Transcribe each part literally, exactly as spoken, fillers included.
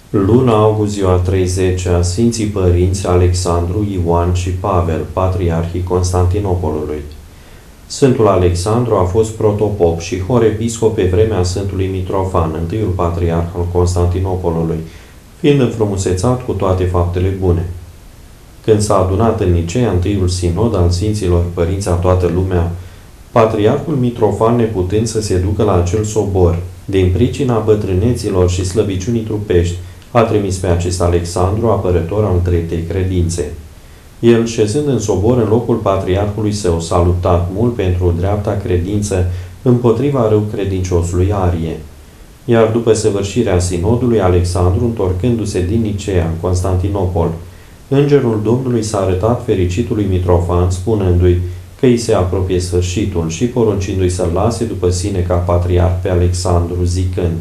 Luna august, ziua treizecea, Sfinții Părinți Alexandru, Ioan și Pavel, patriarhii Constantinopolului. Sfântul Alexandru a fost protopop și horepiscop pe vremea Sfântului Mitrofan, întâiul patriarh al Constantinopolului, fiind înfrumusețat cu toate faptele bune. Când s-a adunat în Nicea întâiul sinod al Sfinților Părinți a toată lumea, patriarhul Mitrofan, neputând să se ducă la acel sobor, din pricina bătrâneților și slăbiciunii trupești, a trimis pe acest Alexandru, apărător al tretei credințe. El, șezând în sobor în locul patriarhului său, s-a luptat mult pentru dreapta credință împotriva răucredinciosului Arie. Iar după săvârșirea sinodului, Alexandru, întorcându-se din Nicea în Constantinopol, Îngerul Domnului s-a arătat fericitului Mitrofan, spunându-i că îi se apropie sfârșitul și poruncindu-i să-l lase după sine ca patriarh pe Alexandru, zicând: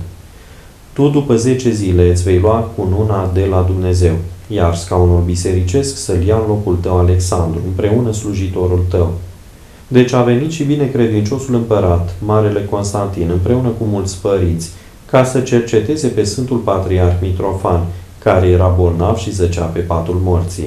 Tu după zece zile îți vei lua cununa de la Dumnezeu, iar scaunul bisericesc să-l ia în locul tău, Alexandru, împreună slujitorul tău. Deci a venit și binecredinciosul împărat, Marele Constantin, împreună cu mulți părinți, ca să cerceteze pe Sfântul Patriarh Mitrofan, care era bolnav și zăcea pe patul morții.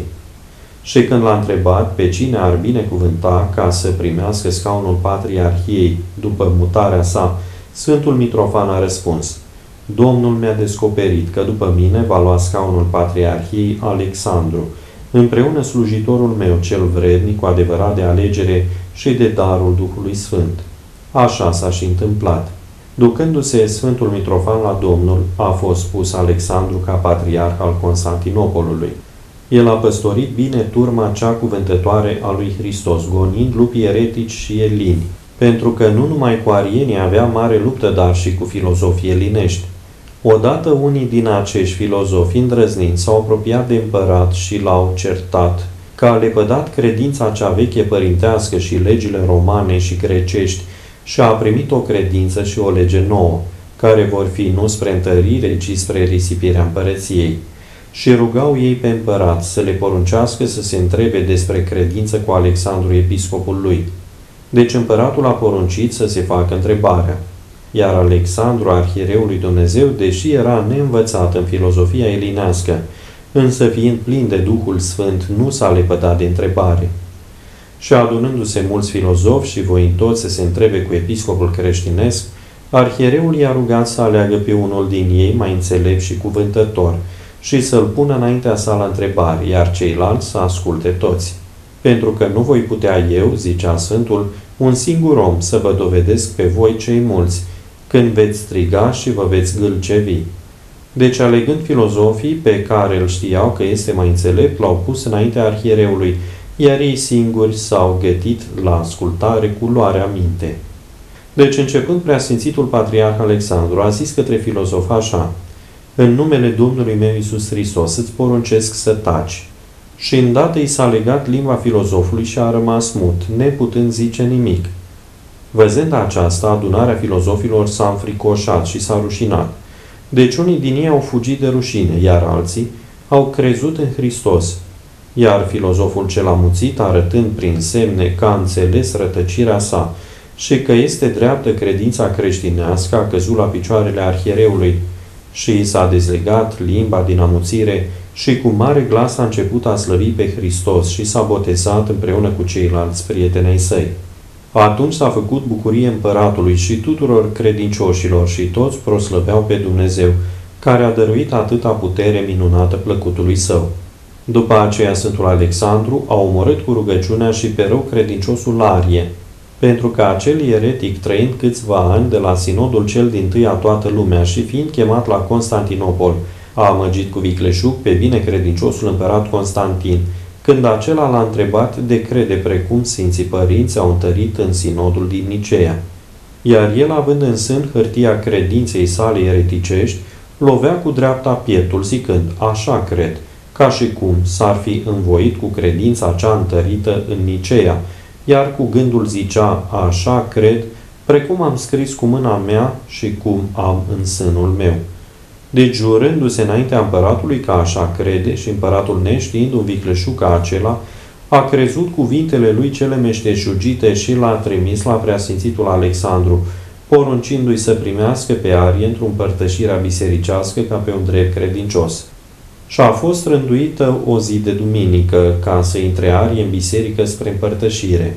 Și când l-a întrebat pe cine ar binecuvânta ca să primească scaunul patriarhiei după mutarea sa, Sfântul Mitrofan a răspuns: Domnul mi-a descoperit că după mine va lua scaunul patriarhiei Alexandru, împreună slujitorul meu cel vrednic cu adevărat de alegere și de darul Duhului Sfânt. Așa s-a și întâmplat. Ducându-se Sfântul Mitrofan la Domnul, a fost pus Alexandru ca patriarh al Constantinopolului. El a păstorit bine turma cea cuvântătoare a lui Hristos, gonind lupii eretici și elini, pentru că nu numai cu arienii avea mare luptă, dar și cu filozofii elinești. Odată unii din acești filozofi îndrăznind s-au apropiat de împărat și l-au certat că a lepădat credința cea veche părintească și legile romane și grecești și a primit o credință și o lege nouă, care vor fi nu spre întărire, ci spre risipirea împărăției. Și rugau ei pe împărat să le poruncească să se întrebe despre credință cu Alexandru, episcopul lui. Deci împăratul a poruncit să se facă întrebarea. Iar Alexandru, arhiereul lui Dumnezeu, deși era neînvățat în filozofia elinească, însă fiind plin de Duhul Sfânt, nu s-a lepădat de întrebare. Și adunându-se mulți filozofi și voind toți să se întrebe cu episcopul creștinesc, arhiereul i-a rugat să aleagă pe unul din ei mai înțelept și cuvântător și să-l pună înaintea sa la întrebare, iar ceilalți să asculte toți. Pentru că nu voi putea eu, zicea Sfântul, un singur om să vă dovedesc pe voi cei mulți, când veți striga și vă veți gâlcevi. Deci, alegând filozofii pe care îl știau că este mai înțelept, l-au pus înaintea arhiereului, iar ei singuri s-au gătit la ascultare cu luarea minte. Deci, începând preasfințitul patriarh Alexandru, a zis către filozof așa: În numele Domnului meu Iisus Hristos îți poruncesc să taci. Și îndată i s-a legat limba filozofului și a rămas mut, neputând zice nimic. Văzând aceasta, adunarea filozofilor s-a înfricoșat și s-a rușinat. Deci unii din ei au fugit de rușine, iar alții au crezut în Hristos. Iar filozoful cel amuțit, arătând prin semne că a înțeles rătăcirea sa și că este dreaptă credința creștinească, a căzut la picioarele arhiereului și i s-a dezlegat limba din amuțire și cu mare glas a început a slăvi pe Hristos și s-a botezat împreună cu ceilalți prietenei săi. Atunci s-a făcut bucurie împăratului și tuturor credincioșilor și toți proslăveau pe Dumnezeu, care a dăruit atâta putere minunată plăcutului său. După aceea, Sfântul Alexandru a omorât cu rugăciunea și pe rău credinciosul Arie, pentru că acel eretic, trăind câțiva ani de la sinodul cel dintâi a toată lumea și fiind chemat la Constantinopol, a amăgit cu vicleșug pe binecredinciosul împărat Constantin, când acela l-a întrebat de crede precum Sfinții Părinți au întărit în sinodul din Nicea. Iar el, având în sân hârtia credinței sale ereticești, lovea cu dreapta pietul, zicând: Așa cred, ca și cum s-ar fi învoit cu credința cea întărită în Nicea, iar cu gândul zicea: Așa cred, precum am scris cu mâna mea și cum am în sânul meu. Deci, jurându-se înaintea împăratului că așa crede, și împăratul, neștiind un vicleșug ca acela, a crezut cuvintele lui cele meșteșugite și l-a trimis la preasfințitul Alexandru, poruncindu-i să primească pe Arie într-o împărtășire bisericească ca pe un drept credincios. Și a fost rânduită o zi de duminică ca să intre Arie în biserică spre împărtășire.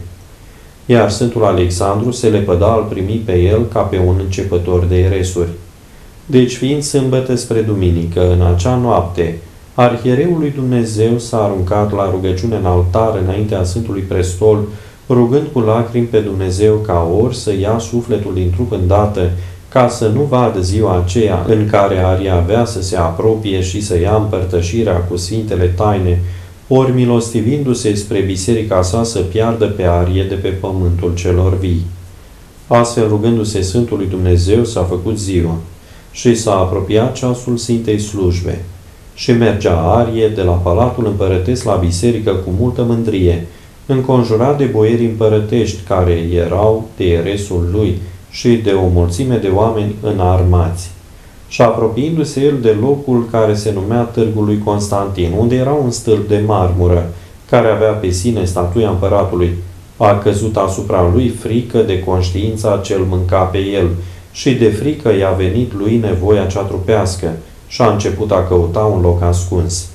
Iar Sfântul Alexandru se lepăda al primi pe el ca pe un începător de eresuri. Deci, fiind sâmbătă spre duminică, în acea noapte, Arhiereul lui Dumnezeu s-a aruncat la rugăciune în altar înaintea Sfântului Prestol, rugând cu lacrimi pe Dumnezeu ca ori să ia sufletul din trup îndată, ca să nu vadă ziua aceea în care Arie avea să se apropie și să ia împărtășirea cu Sfintele Taine, ori milostivindu-se spre biserica sa să piardă pe Arie de pe pământul celor vii. Astfel, rugându-se Sfântului Dumnezeu, s-a făcut ziua și s-a apropiat ceasul Sfintei Slujbe. Și mergea Arie de la Palatul Împărătesc la biserică cu multă mândrie, înconjurat de boierii împărătești care erau de eresul lui și de o mulțime de oameni înarmați. Și apropiindu-se el de locul care se numea Târgul lui Constantin, unde era un stâlp de marmură, care avea pe sine statuia împăratului, a căzut asupra lui frică de conștiința ce îl mânca pe el și de frică i-a venit lui nevoia cea trupească și a început a căuta un loc ascuns.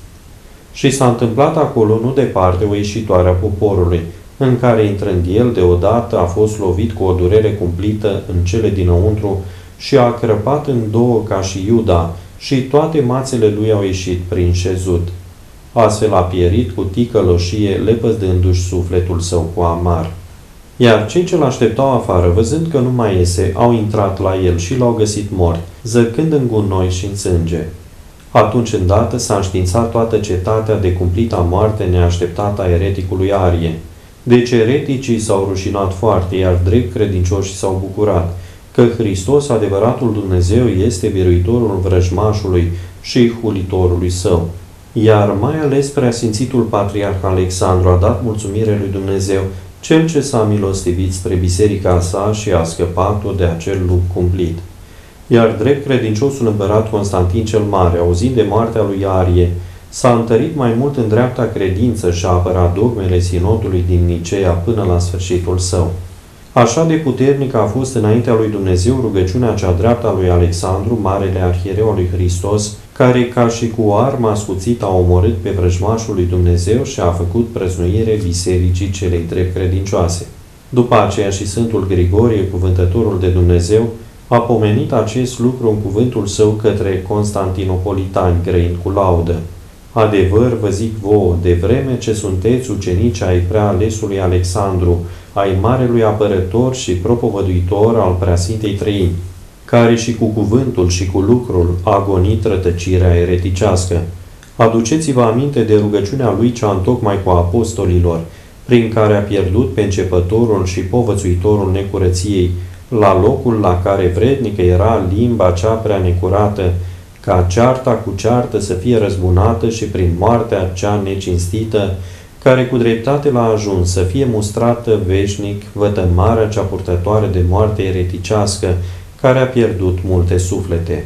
Și s-a întâmplat acolo, nu departe, o ieșitoare a poporului, în care, intrând el, deodată a fost lovit cu o durere cumplită în cele dinăuntru și a crăpat în două ca și Iuda și toate mațele lui au ieșit prin șezut. Astfel a pierit cu ticăloșie, lepădându-și sufletul său cu amar. Iar cei ce l-așteptau afară, văzând că nu mai iese, au intrat la el și l-au găsit mort, zăcând în gunoi și în sânge. Atunci îndată s-a înștiințat toată cetatea de cumplita moarte neașteptată a ereticului Arie. Deci ereticii s-au rușinat foarte, iar drept credincioșii s-au bucurat, că Hristos, adevăratul Dumnezeu, este biruitorul vrăjmașului și hulitorului său. Iar mai ales preasfințitul Patriarh Alexandru a dat mulțumire lui Dumnezeu, cel ce s-a milostivit spre biserica sa și a scăpat-o de acel lup cumplit. Iar drept credinciosul împărat Constantin cel Mare, auzind de moartea lui Arie, s-a întărit mai mult în dreapta credință și a apărat dogmele sinodului din Nicea până la sfârșitul său. Așa de puternică a fost înaintea lui Dumnezeu rugăciunea cea dreaptă a lui Alexandru, marele arhiereu al lui Hristos, care ca și cu o armă ascuțită a omorât pe vrăjmașul lui Dumnezeu și a făcut prăznuire bisericii celei drept credincioase. După aceea și Sfântul Grigorie, cuvântătorul de Dumnezeu, a pomenit acest lucru în cuvântul său către constantinopolitani, grăind cu laudă. Adevăr vă zic vouă, de vreme ce sunteți ucenici ai prea alesului Alexandru, ai marelui apărător și propovăduitor al Preasfintei Treimi, care și cu cuvântul și cu lucrul a gonit rătăcirea ereticească. Aduceți-vă aminte de rugăciunea lui cea întocmai cu apostolilor, prin care a pierdut pe începătorul și povățuitorul necurăției, la locul la care vrednică era limba cea prea necurată, ca cearta cu ceartă să fie răzbunată și prin moartea cea necinstită, care cu dreptate l-a ajuns să fie mustrată veșnic vătămarea cea purtătoare de moarte ereticească, care a pierdut multe suflete.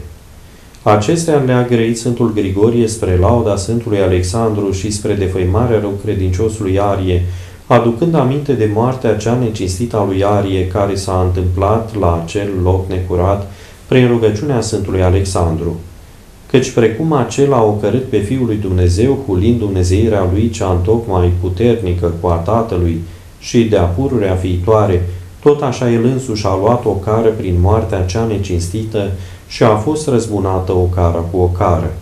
Acestea le-a grăit Sfântul Grigorie spre lauda Sfântului Alexandru și spre defăimarea răucredinciosului Arie, aducând aminte de moartea cea necinstită a lui Arie, care s-a întâmplat la acel loc necurat prin rugăciunea Sfântului Alexandru. Căci precum acela a ocărât pe Fiul lui Dumnezeu, hulind dumnezeirea lui cea întocmai puternică cu a Tatălui și de-a pururea viitoare, tot așa el însuși a luat o cară prin moartea cea necinstită și a fost răzbunată o cară cu o cară.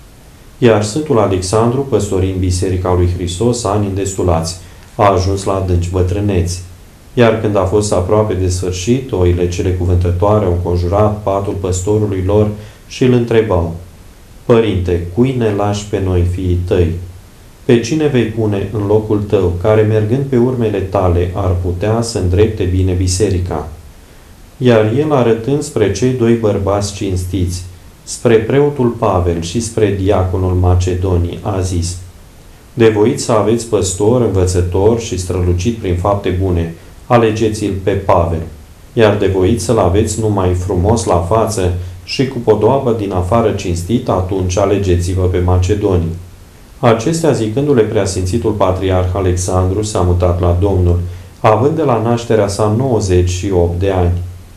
Iar Sfântul Alexandru, păstorind biserica lui Hristos ani îndestulați, a ajuns la adânci bătrâneți. Iar când a fost aproape de sfârșit, oile cele cuvântătoare au înconjurat patul păstorului lor și îl întrebau: Părinte, cui ne lași pe noi fiii tăi? Pe cine vei pune în locul tău, care mergând pe urmele tale ar putea să îndrepte bine biserica? Iar el, arătând spre cei doi bărbați cinstiți, spre preotul Pavel și spre diaconul Macedonii, a zis: Devoiți să aveți păstor, învățător și strălucit prin fapte bune, alegeți-l pe Pavel, iar devoiți să-l aveți numai frumos la față și cu podoabă din afară cinstit, atunci alegeți-vă pe Macedonii. Acestea, zicându-le preasfințitul Patriarh Alexandru, s-a mutat la Domnul, având de la nașterea sa nouăzeci și opt de ani.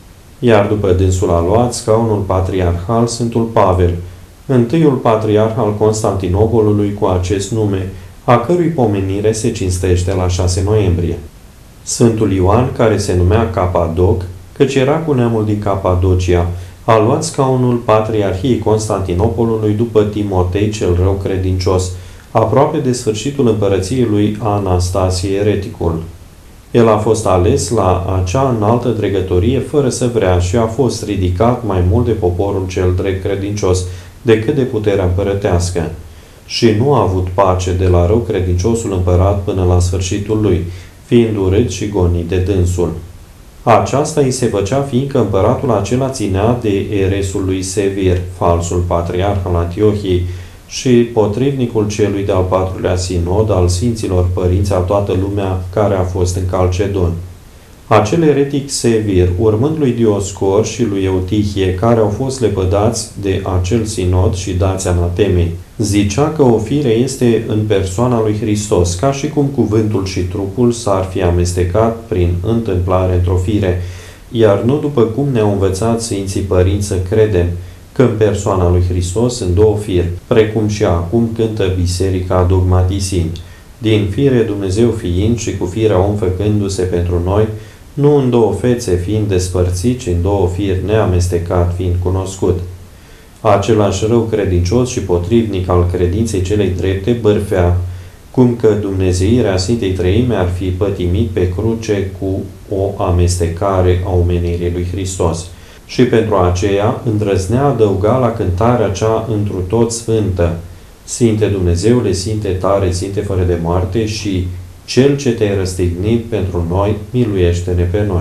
iar după dânsul a luat scaunul patriarhal Sfântul Pavel, întâiul patriarh al Constantinopolului cu acest nume, a cărui pomenire se cinstește la șase noiembrie. Sfântul Ioan, care se numea Capadoc, căci era cu neamul din Capadocia, a luat scaunul patriarhiei Constantinopolului după Timotei cel rău credincios, aproape de sfârșitul împărăției lui Anastasie Ereticul. El a fost ales la acea înaltă dregătorie fără să vrea și a fost ridicat mai mult de poporul cel drept credincios decât de puterea împărătească. Și nu a avut pace de la rău credinciosul împărat până la sfârșitul lui, fiind urât și gonit de dânsul. Aceasta îi se făcea fiindcă împăratul acela ținea de eresul lui Sevir, falsul patriarh al Antiohiei, și potrivnicul celui de-al patrulea sinod al Sfinților Părinți a toată lumea care a fost în Calcedon. Acel eretic Sevir, urmând lui Dioscor și lui Eutihie, care au fost lepădați de acel sinod și dați anatemei, zicea că o fire este în persoana lui Hristos, ca și cum cuvântul și trupul s-ar fi amestecat prin întâmplare într-o fire, iar nu după cum ne-au învățat Sfinții Părinți să credem, că în persoana lui Hristos sunt două firi, precum și acum cântă Biserica dogmatisind, din fire Dumnezeu fiind și cu firea om făcându-se pentru noi, nu în două fețe fiind despărțit, ci în două firi neamestecat fiind cunoscut. Același rău credincios și potrivnic al credinței celei drepte bârfea, cum că dumnezeirea Sfintei Treime ar fi pătimit pe cruce cu o amestecare a omenirii lui Hristos. Și pentru aceea îndrăznea adăuga la cântarea cea întru tot sfântă, Sfinte Dumnezeule, Sfinte tare, Sfinte fără de moarte și Cel ce te-ai răstignit pentru noi, miluiește-ne pe noi.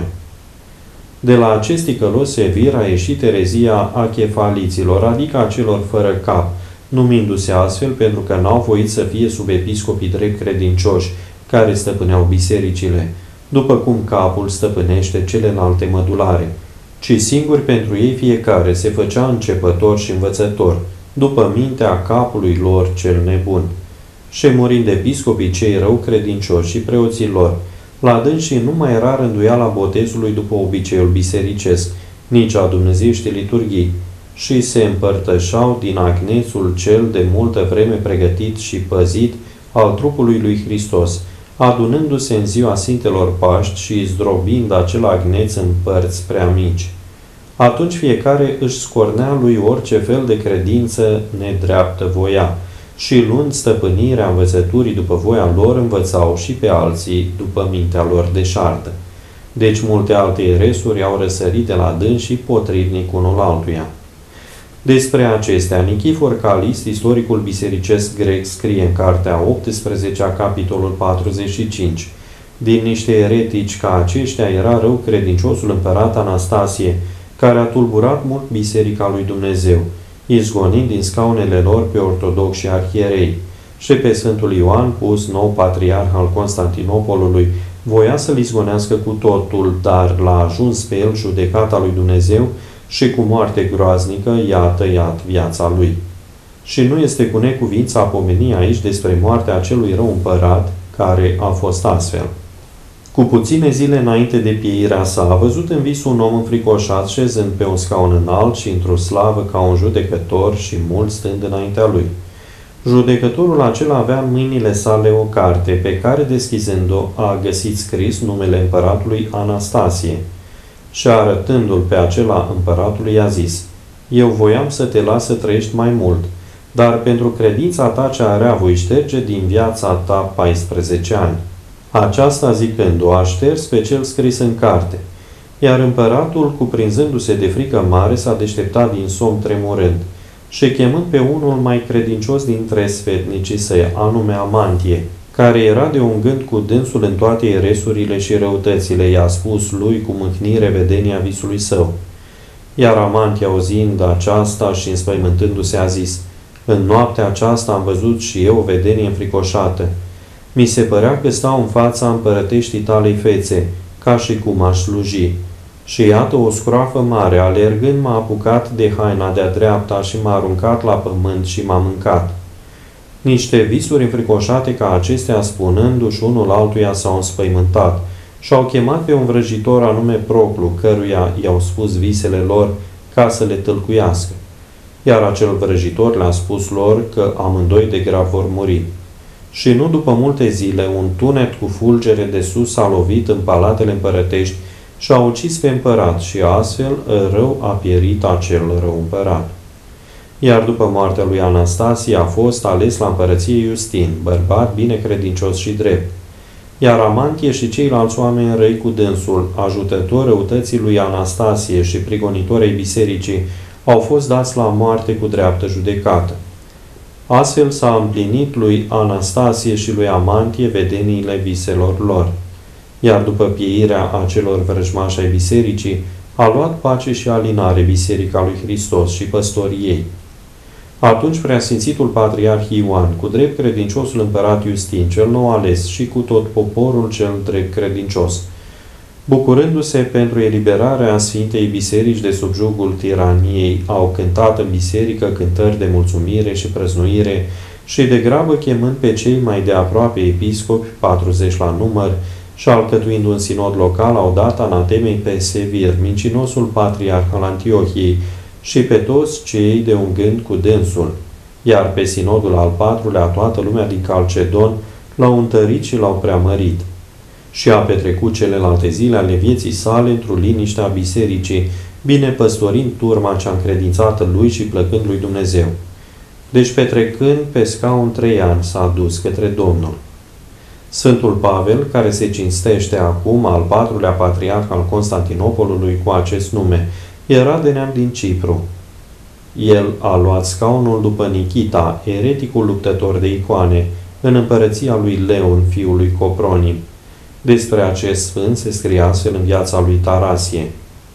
De la acest ticălos Sevir a ieșit erezia achefaliților, adică a celor fără cap, numindu-se astfel pentru că n-au voit să fie sub episcopii drept credincioși, care stăpâneau bisericile, după cum capul stăpânește celelalte mădulare, ci singuri pentru ei fiecare se făcea începător și învățător, după mintea capului lor cel nebun. Și murind episcopii cei rău credincioși și preoții lor, la dânsii nu mai era rânduiala botezului după obiceiul bisericesc, nici a dumnezeieștii liturghii, și se împărtășau din agnețul cel de multă vreme pregătit și păzit al trupului lui Hristos, adunându-se în ziua Sfintelor Paști și zdrobind acel agneț în părți prea mici. Atunci fiecare își scornea lui orice fel de credință nedreaptă voia și luând stăpânirea învățăturii după voia lor, învățau și pe alții după mintea lor deșartă. Deci multe alte eresuri au răsărit de la dânsii potrivnic unul altuia. Despre acestea, Nichifor Calist, istoricul bisericesc grec, scrie în cartea a optsprezecea, capitolul patruzeci și cinci. Din niște eretici ca aceștia era rău credinciosul împărat Anastasie, care a tulburat mult biserica lui Dumnezeu, izgonind din scaunele lor pe ortodoxi și arhierei, și pe Sfântul Ioan, pus nou patriarh al Constantinopolului, voia să-l izgonească cu totul, dar l-a ajuns pe el judecata lui Dumnezeu și cu moarte groaznică i-a tăiat viața lui. Și nu este cu necuvință a pomeni aici despre moartea acelui rău împărat, care a fost astfel. Cu puține zile înainte de pieirea sa, a văzut în vis un om înfricoșat șezând pe un scaun înalt și într-o slavă ca un judecător și mulți stând înaintea lui. Judecătorul acela avea în mâinile sale o carte, pe care, deschizând-o, a găsit scris numele împăratului Anastasie. Și arătându-l pe acela împăratului, i-a zis: Eu voiam să te las să trăiești mai mult, dar pentru credința ta cea rea voi șterge din viața ta paisprezece ani. Aceasta zicând-o, a șters pe cel scris în carte. Iar împăratul, cuprinzându-se de frică mare, s-a deșteptat din somn tremurând și chemând pe unul mai credincios dintre sfetnicii săi, anume Amantie, care era de un gând cu dânsul în toate eresurile și răutățile, i-a spus lui cu mâhnire vedenia visului său. Iar Amantie, auzind aceasta și înspăimântându-se, a zis: În noaptea aceasta am văzut și eu o vedenie înfricoșată. Mi se părea că stau în fața împărăteștii talei fețe, ca și cum aș sluji. Și iată o scroafă mare, alergând m-a apucat de haina de-a dreapta și m-a aruncat la pământ și m-a mâncat. Niște visuri înfricoșate ca acestea, spunându-și unul altuia, s-au înspăimântat și-au chemat pe un vrăjitor anume Proclu, căruia i-au spus visele lor ca să le tâlcuiască. Iar acel vrăjitor le-a spus lor că amândoi de grav vor muri. Și nu după multe zile, un tunet cu fulgere de sus a lovit în palatele împărătești și a ucis pe împărat și astfel rău a pierit acel rău împărat. Iar după moartea lui Anastasie a fost ales la împărăție Iustin, bărbat binecredincios și drept. Iar Amantie și ceilalți oameni răi cu dânsul, ajutători răutății lui Anastasie și prigonitori ai bisericii, au fost dați la moarte cu dreaptă judecată. Astfel s-a împlinit lui Anastasie și lui Amantie vedeniile viselor lor. Iar după pieirea acelor vrăjmași ai bisericii, a luat pace și alinare Biserica lui Hristos și păstorii ei. Atunci preasfințitul patriarh Ioan, cu drept credinciosul împărat Iustin, cel nou ales, și cu tot poporul cel drept credincios, bucurându-se pentru eliberarea Sfintei Biserici de sub jugul tiraniei, au cântat în biserică cântări de mulțumire și prăznuire și de grabă chemând pe cei mai de aproape episcopi, patruzeci la număr, și alcătuind un sinod local, au dat anatemei pe Sevir, mincinosul patriarh al Antiohiei, și pe toți cei de un gând cu dânsul, iar pe sinodul al patrulea toată lumea din Calcedon l-au întărit și l-au preamărit. Și a petrecut celelalte zile ale vieții sale într-o liniște a bisericii, bine păstorind turma cea încredințată lui și plăcând lui Dumnezeu. Deci, petrecând pe scaun trei ani, s-a dus către Domnul. Sfântul Pavel, care se cinstește acum al patrulea patriarh al Constantinopolului cu acest nume, era de neam din Cipru. El a luat scaunul după Nichita, ereticul luptător de icoane, în împărăția lui Leon, fiul lui Copronim. Despre acest sfânt se scrie astfel în viața lui Tarasie.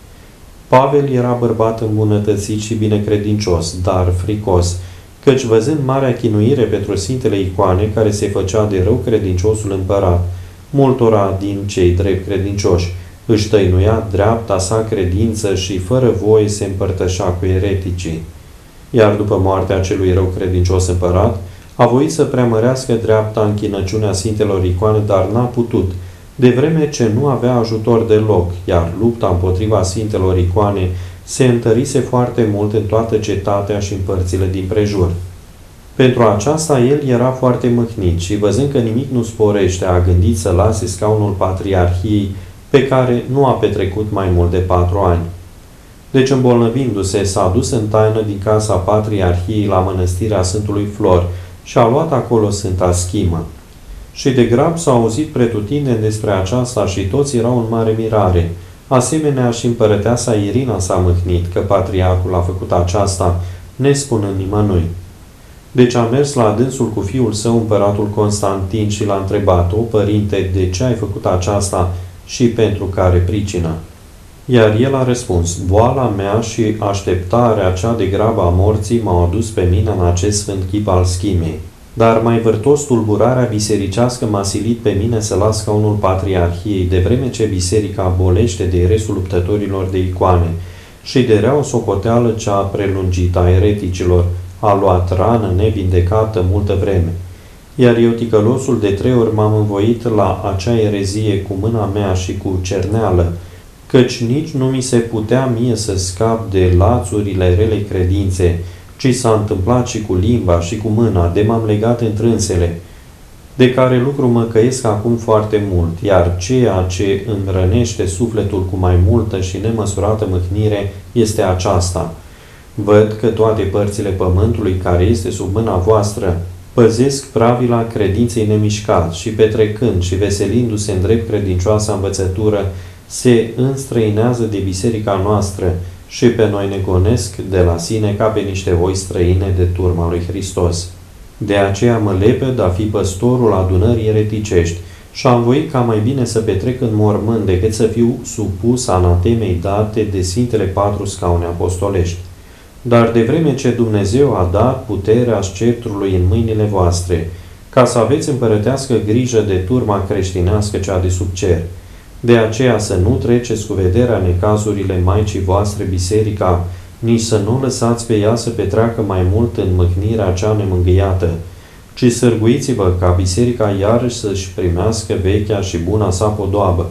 Pavel era bărbat îmbunătățit și binecredincios, dar fricos, căci văzând marea chinuire pentru sfintele icoane care se făcea de rău credinciosul împărat, multora din cei drept credincioși, își tăinuia dreapta sa credință și fără voie se împărtășea cu ereticii. Iar după moartea acelui rău credincios împărat, a voit să preamărească dreapta închinăciunea sfintelor icoane, dar n-a putut, de vreme ce nu avea ajutor deloc, iar lupta împotriva sfintelor icoane se întărise foarte mult în toată cetatea și în părțile din prejur. Pentru aceasta el era foarte mâhnit și, văzând că nimic nu sporește, a gândit să lase scaunul patriarhiei, pe care nu a petrecut mai mult de patru ani. Deci, îmbolnăvindu-se, s-a dus în taină din casa patriarhiei la mănăstirea Sfântului Flor și a luat acolo Sfânta Schimă. Și de grab s-a auzit pretutindeni despre aceasta și toți erau în mare mirare. Asemenea și împărăteasa Irina s-a mâhnit că patriarhul a făcut aceasta, nespunând nimănui. Deci a mers la dânsul cu fiul său, împăratul Constantin, și l-a întrebat: O, părinte, de ce ai făcut aceasta și pentru care pricină? Iar el a răspuns: boala mea și așteptarea cea de grabă a morții m-au adus pe mine în acest sfânt chip al schimei. Dar mai vârtos tulburarea bisericească m-a silit pe mine să las scaunul patriarhiei, de vreme ce biserica abolește de restul luptătorilor de icoane și de rea o socoteală cea prelungită a ereticilor, a luat rană nevindecată multă vreme. Iar eu, ticălosul, de trei ori m-am învoit la acea erezie cu mâna mea și cu cerneală, căci nici nu mi se putea mie să scap de lațurile relei credințe, ci s-a întâmplat și cu limba și cu mâna, de m-am legat întrânsele, de care lucru mă căiesc acum foarte mult, iar ceea ce îmi rănește sufletul cu mai multă și nemăsurată mâhnire este aceasta. Văd că toate părțile pământului care este sub mâna voastră păzesc pravila credinței nemișcat și, petrecând și veselindu-se în drept credincioasa învățătură, se înstrăinează de biserica noastră și pe noi ne gonesc de la sine ca pe niște oi străine de turma lui Hristos. De aceea mă lepăd a fi păstorul adunării ereticești și am voit ca mai bine să petrec în mormânt decât să fiu supus anatemei date de Sfintele Patru Scaune Apostolești. Dar de vreme ce Dumnezeu a dat puterea sceptrului în mâinile voastre, ca să aveți împărătească grijă de turma creștinească cea de sub cer, de aceea să nu treceți cu vederea necazurile Maicii voastre biserica, nici să nu lăsați pe ea să petreacă mai mult în mâhnirea cea nemângâiată, ci sârguiți-vă ca biserica iarăși să-și primească vechea și buna sa podoabă.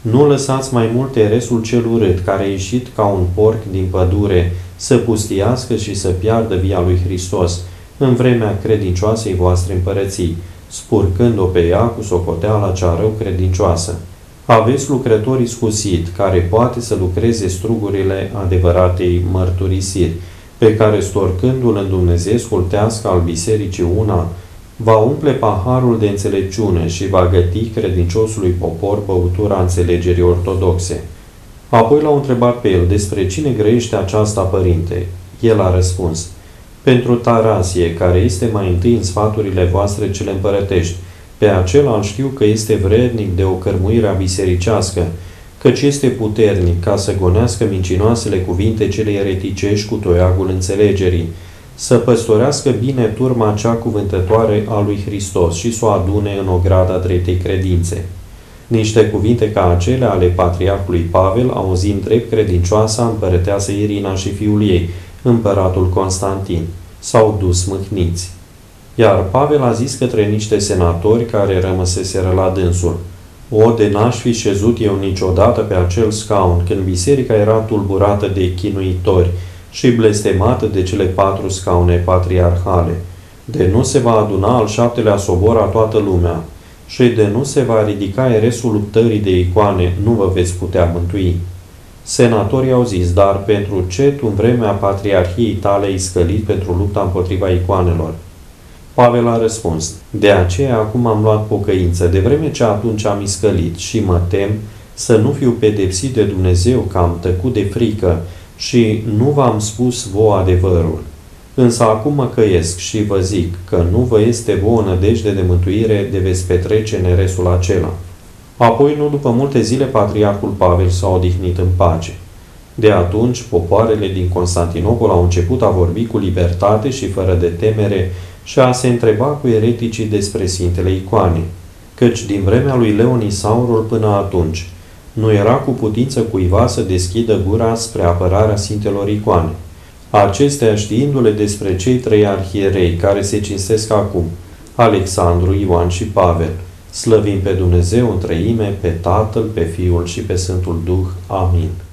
Nu lăsați mai mult eresul cel urât, care a ieșit ca un porc din pădure, să pustiască și să piardă via lui Hristos, în vremea credincioasei voastre împărății, spurcând-o pe ea cu socoteala cea rău credincioasă. Aveți lucrători iscusit, care poate să lucreze strugurile adevăratei mărturisiri, pe care, storcându-l în Dumnezeescul tească al bisericii una, va umple paharul de înțelepciune și va găti credinciosului popor băutura înțelegerii ortodoxe. Apoi l-au întrebat pe el despre cine grăiește aceasta, părinte. El a răspuns: pentru Tarasie, care este mai întâi în sfaturile voastre cele împărătești. Pe acela îl știu că este vrednic de o cărmuire bisericească, căci este puternic ca să gonească mincinoasele cuvinte cele ereticești cu toiagul înțelegerii, să păstorească bine turma cea cuvântătoare a lui Hristos și să o adune în ograda dreptei credințe. Niște cuvinte ca acele ale patriarhului Pavel, auzind drept credincioasa împărăteasă Irina și fiul ei, împăratul Constantin, s-au dus mâhniți. Iar Pavel a zis către niște senatori care rămăseseră la dânsul: o, de n-aș fi șezut eu niciodată pe acel scaun, când biserica era tulburată de chinuitori și blestemată de cele patru scaune patriarhale, de nu se va aduna al șaptelea sobor a toată lumea și de nu se va ridica eresul luptării de icoane, nu vă veți putea mântui. Senatorii au zis: dar pentru ce tu în vremea patriarhiei tale ai scălit pentru lupta împotriva icoanelor? Pavel a răspuns: de aceea acum am luat pocăință, de vreme ce atunci am iscălit și mă tem să nu fiu pedepsit de Dumnezeu că am tăcut de frică și nu v-am spus vouă adevărul. Însă acum mă căiesc și vă zic că nu vă este vouă nădejde de mântuire de veți petrece în eresul acela. Apoi, nu după multe zile, patriarhul Pavel s-a odihnit în pace. De atunci, popoarele din Constantinopol au început a vorbi cu libertate și fără de temere și a se întreba cu ereticii despre Sfintele Icoane, căci din vremea lui Leonisaurul până atunci nu era cu putință cuiva să deschidă gura spre apărarea Sfintelor Icoane. Acestea, știindu-le despre cei trei arhierei care se cinstesc acum, Alexandru, Ioan și Pavel, slăvim pe Dumnezeu în treime, pe Tatăl, pe Fiul și pe Sfântul Duh. Amin.